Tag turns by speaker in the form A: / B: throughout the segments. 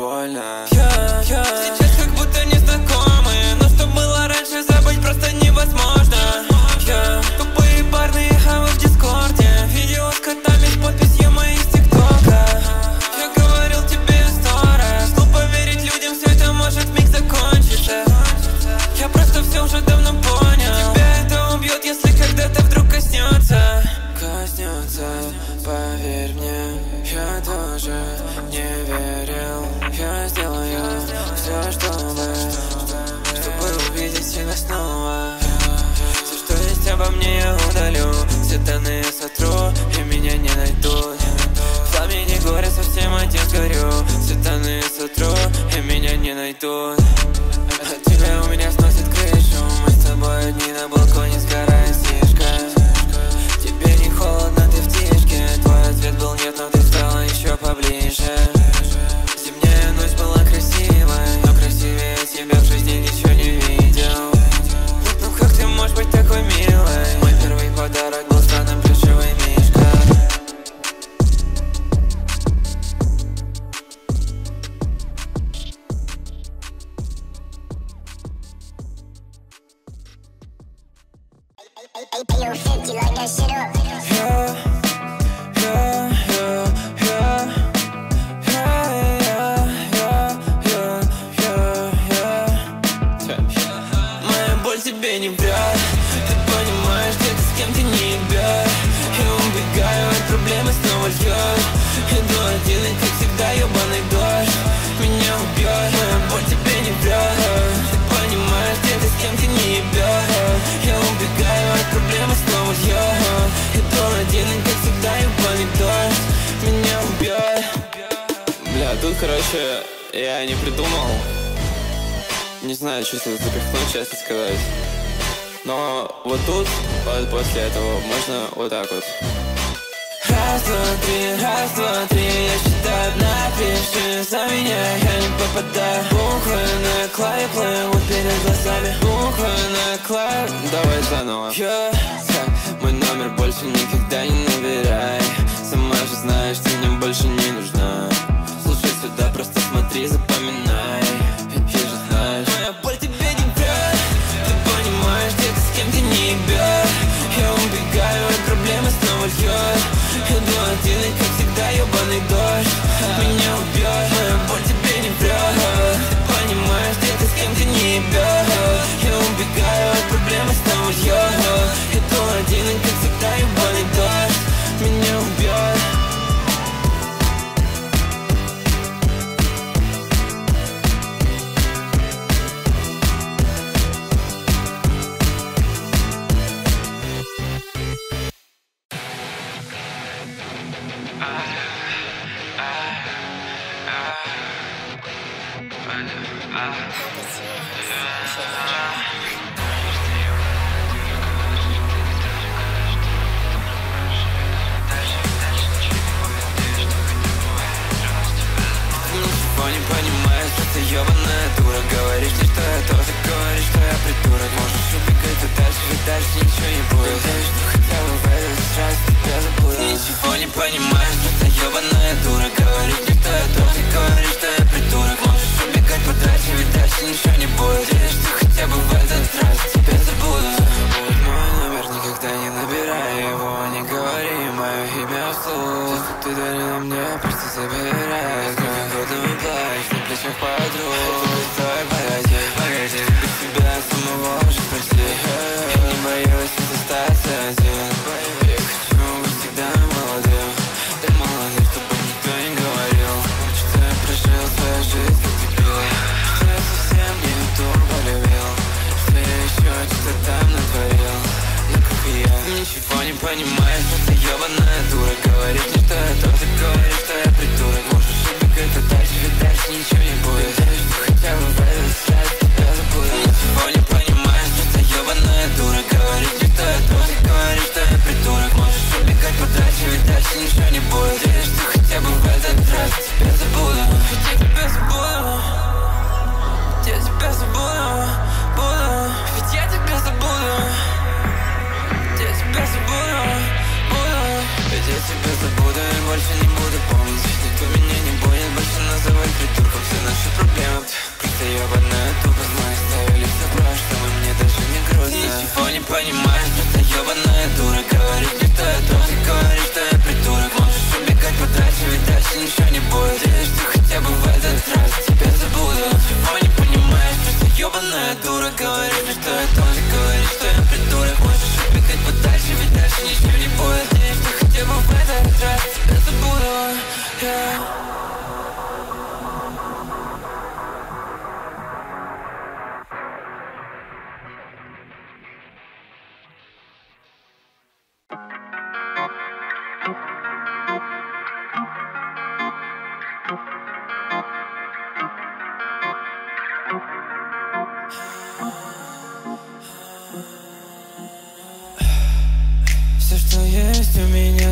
A: больно.
B: Сейчас как будто не знакомы, но что было раньше, забыть просто невозможно. Тупые парные хавы в дискорде, видео с котами с подписью моих с тиктока. Я говорил тебе 100 раз, глупо верить людям, все это может вмиг закончиться. Я просто все уже давно понял, тебя это убьет, если когда-то вдруг коснется.
A: Поверь мне, я тоже не верил. Я сделаю все, чтобы увидеть тебя снова. Все, что есть обо мне, я удалю. Все данные сотру, и меня не найдут. В пламени горя совсем один сгорю. Все данные сотру, и меня не найдут. От тебя у меня сносит крышу. Мы с тобой одни на балконе, сгорает снежка. Тебе не холодно, ты в тишке. Твой ответ был нет, но ты стала еще поближе. Зимняя ночь была красивой, но красивее тебя в жизни ничего не видел. Ну как ты можешь быть такой милой? Мой первый подарок был странным плюшевый мишка.
C: Yo, 50, light that shit up.
B: Моя боль тебе не врет. Ты понимаешь, где ты с кем ты не ебешь. Я убегаю от проблемы, снова льет. Иду один, и как всегда ебаный дождь меня убьет. Моя боль тебе не врет. Ты понимаешь, где ты с кем ты не ебешь. Я убегаю от проблемы, снова льет. Иду один, и как всегда ебаный дождь меня убьет.
A: Бля, тут, короче, я не придумал. Не знаю, что сюда запихнуть, честно сказать. Но вот тут, вот после этого, можно вот так вот.
B: Раз, два, три, я считаю, напиши за меня, я не попадаю. Буквы на клаве плывут перед глазами. Буквы на клаве,
A: давай заново. Мой номер больше никогда не набирай. Сама же знаешь, ты мне больше не нужна. Слушай сюда, просто смотри, запоминай. И же знаешь,
B: моя боль тебе не врет. Ты понимаешь, где ты с кем ты не ебешь. Я убегаю от проблемы, снова льет. Иду один, и как всегда ебаный дождь меня убьет. Моя боль тебе не врет. Ты понимаешь, где ты с кем ты не ебешь. Я убегаю от проблемы, снова льет. Иду один, и как всегда ебаный дождь меня убьет. Ничего не понимаешь, что ты ебаная дура. Говоришь мне, что я тоже, говоришь, что я придурок. Можешь убегать подальше, ведь дальше ничего не будет. Надеюсь, что хотя бы в этот раз тебя забуду. Ничего не понимаешь, что ты ебаная дура. Говоришь мне, что я тоже, говоришь, что я придурок. Можешь убегать подальше, ведь дальше ничего не будет. Надеюсь, что хотя бы в этот раз тебя забуду.
A: забудь мой номер, никогда не набирай его. Не говори мое имя вслух. Все, что ты дарила мне, просто забирай. Голодный плащ на плечах подруг. Стой, погоди, без тебя самого уже почти. Я не боюсь ведь остаться один. Я хочу быть всегда молодым. Так молодым, чтобы никто не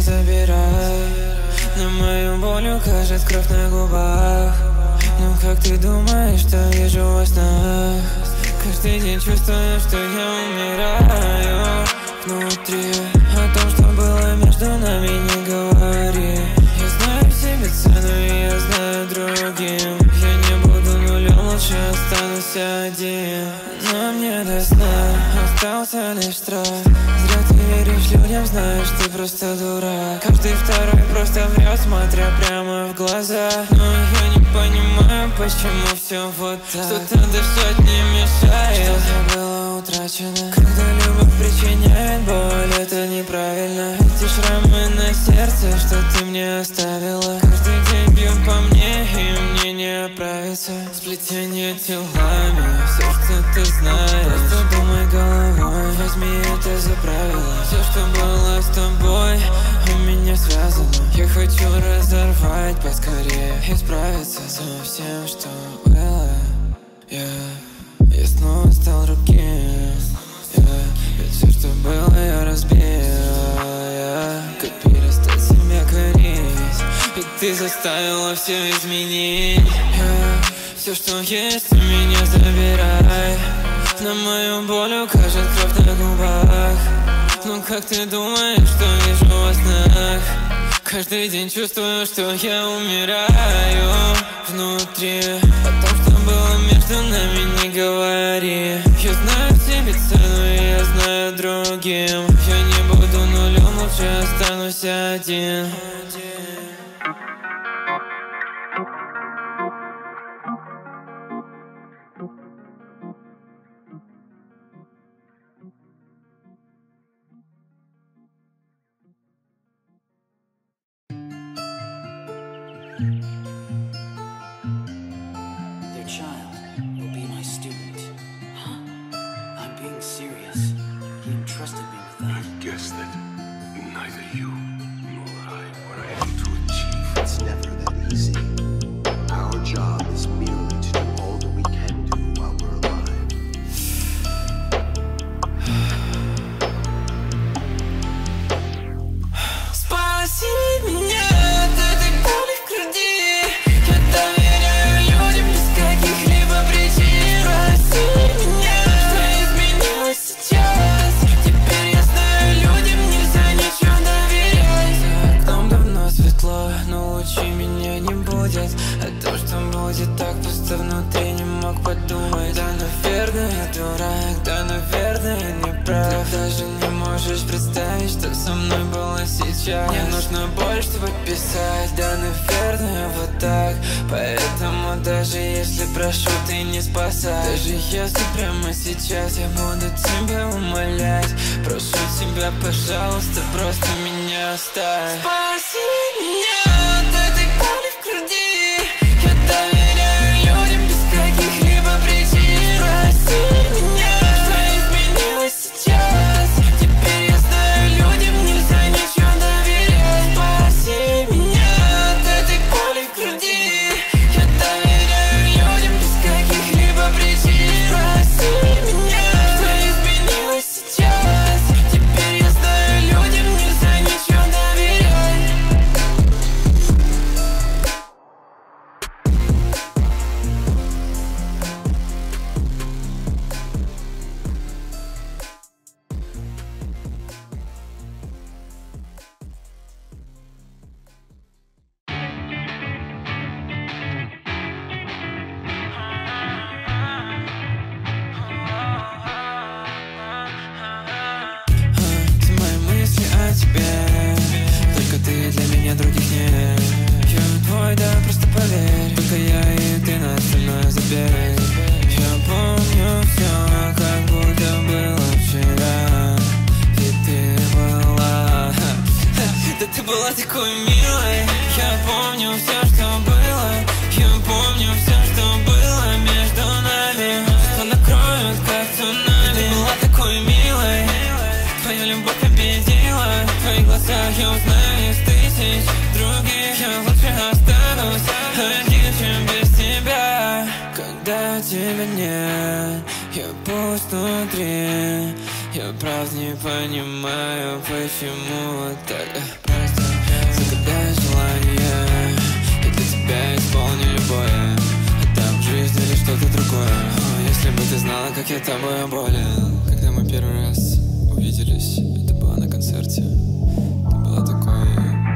B: забирай. На мою боль укажет кровь на губах. Ну как ты думаешь, что вижу во снах? Каждый день чувствую, что я умираю внутри. О том, что было между нами, не говори. Я знаю себе цену, и я знаю другим. Я не буду нулем, лучше останусь один. Но мне до сна остался лишь страх. Зря ты веришь людям, знаешь, ты просто дурак. Каждый второй просто врет, смотря прямо в глаза. Но я не понимаю, почему все вот так. Что-то дышать не мешает, что-то было утрачено. Когда любовь причиняет боль, это неправильно. Эти шрамы на сердце, что ты мне оставила. Каждый день бьют по мне, и мне не оправиться. Сплетение телами, все, что ты знаешь. Просто думай головой, возьми это за правило. Все, что было с тобой, у меня связано. Я хочу разорвать поскорее и справиться со всем, что было. Я снова стал другим. Ведь все, что было, я разбил. Как перестать себя корить? Ведь ты заставила все изменить. Все, что есть, у меня забирай. На мою боль укажет кровь на губах. Ну как ты думаешь, что вижу во снах? Каждый день чувствую, что я умираю внутри. О том, что было между нами, не говори. Я знаю себе цену, и я знаю другим. Я не буду нулем, лучше останусь один.
D: Their child will be my student. Huh? I'm being serious. He entrusted me with that.
E: I guess that neither you nor I were able to achieve.
F: It's never that easy. Our job is merely to do all that we can do while we're alive.
B: Спаси меня от этой боли в груди. Я доверяю людям без каких-либо причин. Спаси меня, что изменилось сейчас. Теперь я знаю, людям нельзя ничего доверять. За окном давно светло, но лучи меня не будет. А то, что будет так пусто внутри, не мог подумать. Да, наверное, я дурак, да, наверное, я не прав. Ты даже не можешь представить, что со мной было сейчас. Мне нужна боль, чтобы писать, да, наверное, вот так. Поэтому даже если прошу, ты не спасай. Даже если прямо сейчас я буду тебя умолять, прошу тебя, пожалуйста, просто меня оставь. Спаси меня от этой боли в груди. Я доверяю людям без каких-либо причин. Спаси меня, что изменилось сейчас. Теперь я знаю, людям нельзя ничего доверять. Спаси меня от этой боли в груди. Я доверяю людям без каких-либо причин. Спаси меня, что изменилось сейчас. Теперь я знаю, людям нельзя ничего доверять. Все мои мысли о тебе, только ты для меня, других нет. Я твой, да, просто поверь. Только я и ты, на остальное забей. Я помню все, как будто было вчера. Ведь ты была, да ты была такой милой. Я помню все, что было. Я помню все, что было между нами. Что накроют, как цунами. Ты была такой милой. Твоя любовь победила. В твоих глазах я узнаю из тысяч других. Я лучше останусь один, чем без тебя. Когда тебя нет, я пуст внутри. Я правда не понимаю, почему вот так. Прости. обои. Отдам жизнь или что-то другое. Если бы ты знала, как я тобой болен. Когда мы первый раз увиделись, это было на концерте. Ты была такой...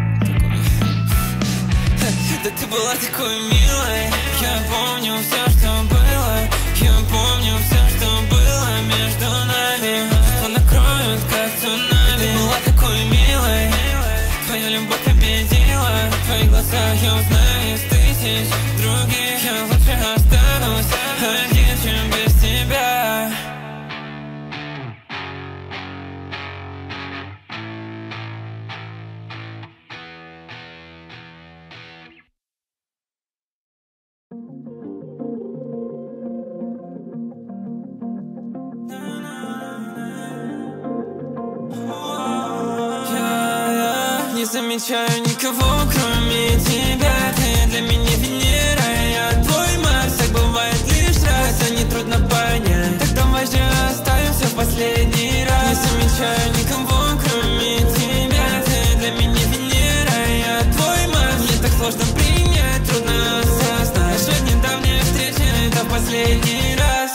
B: Да ты была такой милой. Я помню все, что было. Я помню все, что было между нами. Чувства накроют, как цунами. Ты была такой милой. Твоя любовь победила. В твоих глазах я узнаю из тысяч других. Я лучше останусь один, чем без тебя. Не замечаю никого, кроме тебя. Ты для меня Венера, я твой Марс. Так бывает лишь раз, а не трудно понять. Так давай же оставим все в последний раз. Не замечаю никого, кроме тебя. Ты для меня Венера, я твой Марс. Мне так сложно принять, трудно осознать, что недавняя встреча — это в последний раз.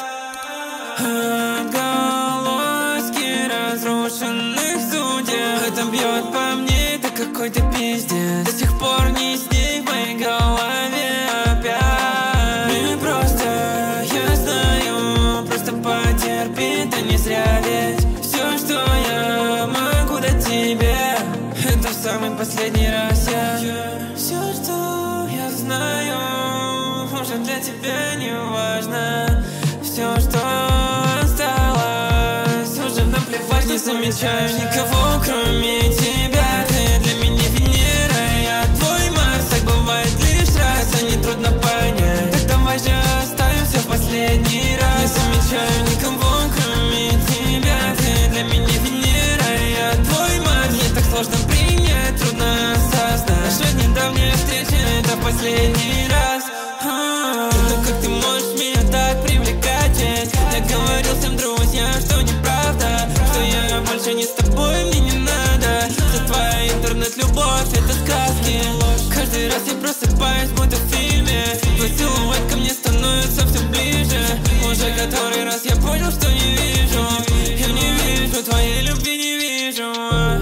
B: Отголоски разрушенных судеб, это бьет по мне, это какой-то пиздец. До сих пор не с ней в моей голове опять. Мы просто, я знаю, просто потерпи, это не зря. Ведь все, что я могу дать тебе, это в самый последний раз. Все, что я знаю, уже для тебя не важно. Все, что осталось, уже наплевать. Не замечаю никого, кроме тебя. Ты для меня Венера, я твой Марс. Так бывает лишь раз, а не трудно понять. Так давай же оставим все в последний раз. Не замечаю никого, кроме тебя. Ты для меня Венера, я твой Марс. Мне так сложно принять, трудно осознать, что недавняя встреча — это в последний раз. Ну как ты можешь меня так привлекать? Ведь я говорил всем друзьям, что неправда, что я больше не с тобой, мне не надо. Вся твоя интернет-любовь — это сказки. Каждый раз я просыпаюсь, будто в фильме. Твой силуэт ко мне становится все ближе. Уже который раз я понял, что не вижу. Я не вижу твоей любви, не вижу.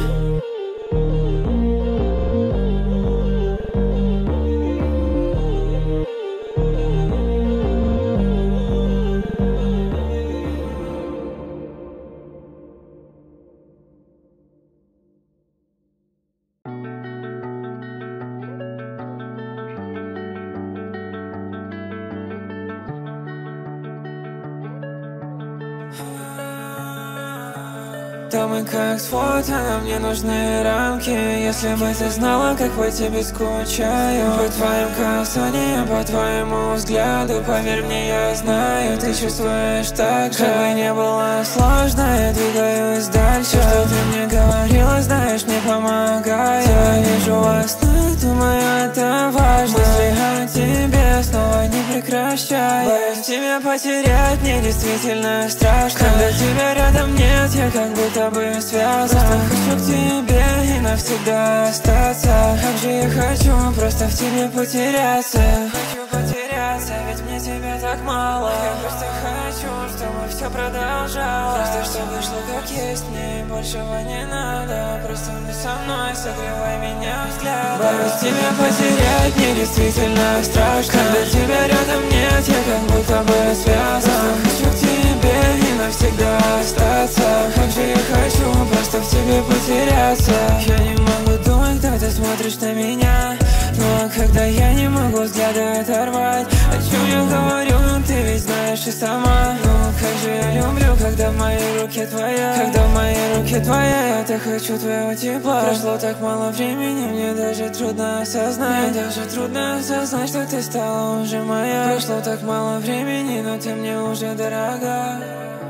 B: Там и как с фото, но мне нужны рамки. Если бы ты знала, как по тебе скучаю. По твоим касаниям, по твоему взгляду, поверь мне, я знаю, ты чувствуешь так же. Как бы не было сложно, я двигаюсь дальше. Что ты мне говорила, знаешь, мне помогает. Я вижу во сне, думаю, это важно. Мысли о тебе снова не прекращаю. Боюсь тебя потерять, мне действительно страшно. Когда тебя рядом нет, я как будто бы связан. Просто хочу к тебе и навсегда остаться. Как же я хочу просто в тебе потеряться. Хочу потеряться, ведь мне тебя так мало. Я просто хочу, чтобы все продолжалось. Просто чтобы шло как есть, мне большего не надо. Просто будь со мной, согревай меня взглядом. Боюсь тебя потерять, мне действительно страшно. Когда тебя рядом нет, я как будто бы связан. Просто хочу к тебе и навсегда остаться. Как же я хочу просто в тебе потеряться. Я не могу думать, когда ты смотришь на меня. Но когда я не могу взгляда оторвать, о чем я говорю, ты ведь знаешь и сама. Ну как же я люблю, когда в моей руке твоя. Когда в моей руке твоя, я так хочу твоего тепла. Прошло так мало времени, мне даже трудно осознать. Мне даже трудно осознать, что ты стала уже моя. Прошло так мало времени, но ты мне уже дорога.